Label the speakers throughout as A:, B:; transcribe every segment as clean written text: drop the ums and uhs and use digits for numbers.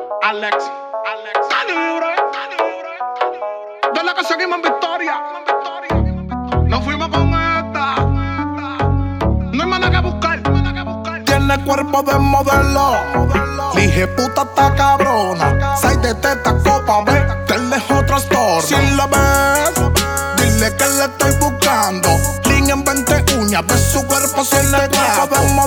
A: Alex, Calibre, de la que seguimos en victoria. Nos fuimos con esta. No hay más nada que buscar.
B: Tiene cuerpo de modelo. Dije puta está cabrona. Sai de teta copa, ve. Que él es otro store. Si la ves, dile que le estoy buscando. Línea en 20 uñas. De su cuerpo sin le cuerpo de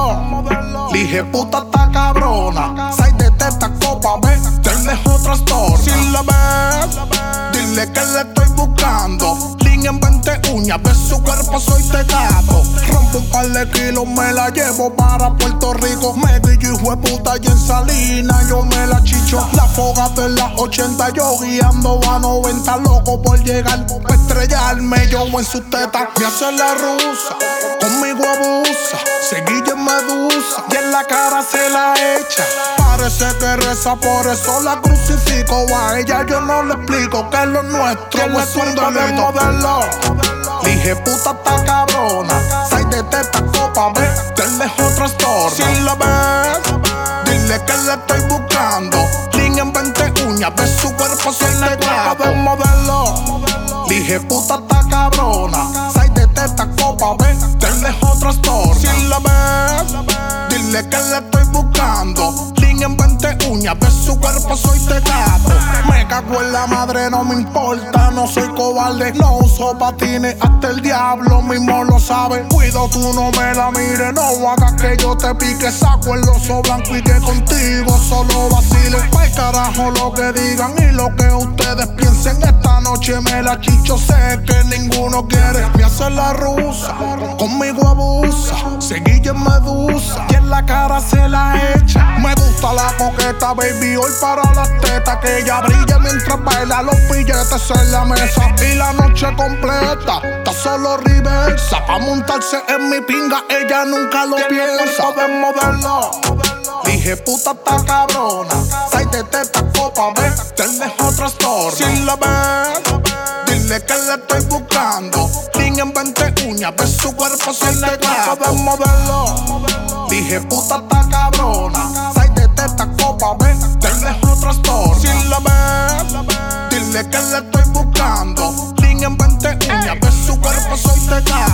B: modelo. Dije puta está cabrona. Sai de teta copa, ve. Que él es otro store. Si la ves, dile que le estoy buscando. Línea en 20 uñas. De su cuerpo soy tecato. Rompo un par de kilos, me la llevo para Puerto Rico. Me guillo hijo de puta y en Salinas yo me la chicho. La foga de las 80, yo guiando a 90. Loco por llegar, pa' estrellarme yo en su teta. Me hace la rusa, conmigo abusa. Se guilla en medusa y en la cara se la echa. Parece que reza, por eso la crucifico. A ella yo no le explico que lo nuestro es un modelo. Dije puta está cabrona. Sai de teta copa, ve. Él es otro store. Si la ves, dile que le estoy buscando. Línea en 20 uñas. Ve su cuerpo sin le cuerpo de modelo. Dije puta está cabrona. Sai de teta copa, ve. Él es otro store. Si la ves, dile que le estoy buscando. Línea en 20 uñas. Ve su cuerpo soy tecato. Me cago en la madre, no me importa. No soy cobarde, no uso patines. Hasta el diablo mismo lo sabe. Cuido tú no me la mires. No hagas que yo te pique. Saco el oso blanco y que contigo solo vacile. Ay carajo lo que digan y lo que ustedes piensen. Esta noche me la chicho, sé que ninguno quiere. Me hace la rusa, conmigo abusa. Se guilla en medusa y en la cara se la echa. Me gusta la coqueta, baby, hoy para las tetas. Que ella brille mientras baila los billetes en la mesa. Y la noche completa, está solo reversa. Pa' montarse en mi pinga, ella nunca lo piensa. De modelo, dije puta está cabrona. Sai de teta copa, ve. Él es otro store. Si la ves, dile que le estoy buscando. Línea en 20 uñas, ve su cuerpo sin le cuerpo de modelo. Dije puta está cabrona. Sai de teta copa, ve. Él es otro store. Si la ves, dile que le estoy buscando. Línea en 20 uñas, ve su cuerpo soy tecato.